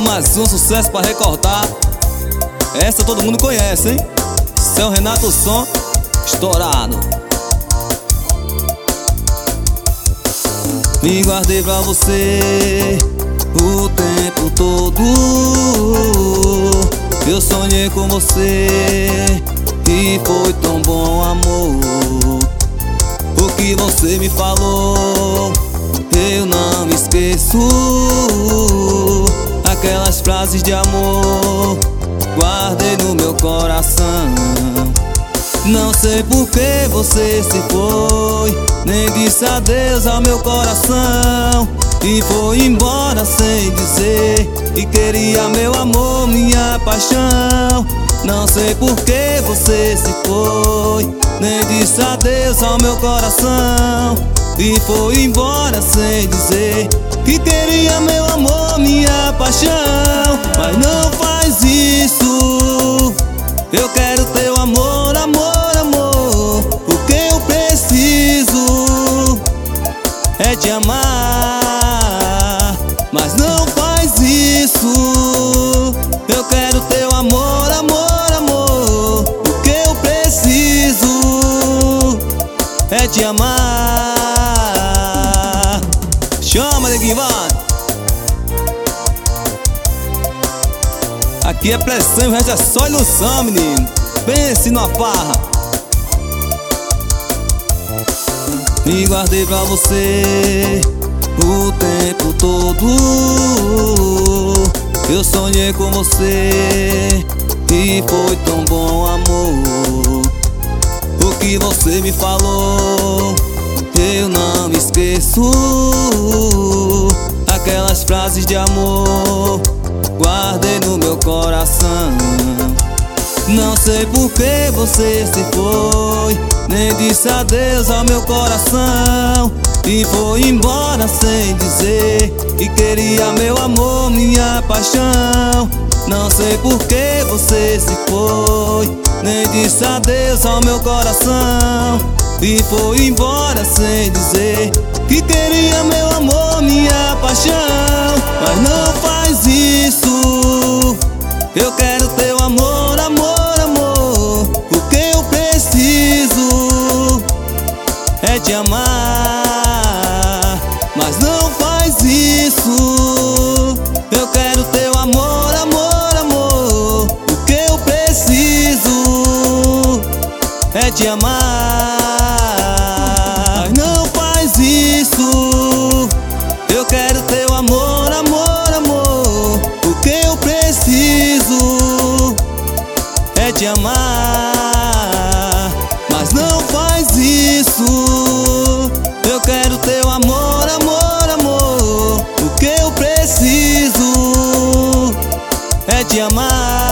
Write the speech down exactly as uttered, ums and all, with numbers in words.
mais um sucesso pra recordar. Essa todo mundo conhece, hein? Seu Renato Som, estourado. Me guardei pra você o tempo todo. Eu sonhei com você e foi tão bom, amor. O que você me falou eu não me esqueço. Aquelas frases de amor guardei no meu coração. Não sei por que você se foi, nem disse adeus ao meu coração. E foi embora sem dizer que queria meu amor, minha paixão. Não sei por que você se foi, nem disse adeus ao meu coração. E foi embora sem dizer que queria meu amor, minha paixão. Mas não faz isso, eu quero teu amor, amor, amor. O que eu preciso é te amar. Mas não faz isso, eu quero teu amor, amor, amor. O que eu preciso é te amar. Chama, neguinho, vai! Aqui é pressão e o resto é só ilusão, menino. Pense numa farra. Me guardei pra você o tempo todo. Eu sonhei com você e foi tão bom, amor. O que você me falou eu não me esqueço. Aquelas frases de amor guardei no meu coração. Não sei por que você se foi, nem disse adeus ao meu coração. E foi embora sem dizer que queria meu amor, minha paixão. Não sei por que você se foi, nem disse adeus ao meu coração. E foi embora sem dizer que queria meu amor, minha paixão. Mas não faz isso, eu quero teu amor, amor, amor. O que eu preciso é te amar. Mas não faz isso, eu quero teu amor, amor, amor. O que eu preciso é te amar. Mas não faz isso, eu quero teu amor, amor, amor. O que eu preciso é te amar. Mas não faz isso, eu quero teu amor, amor, amor. O que eu preciso é te amar.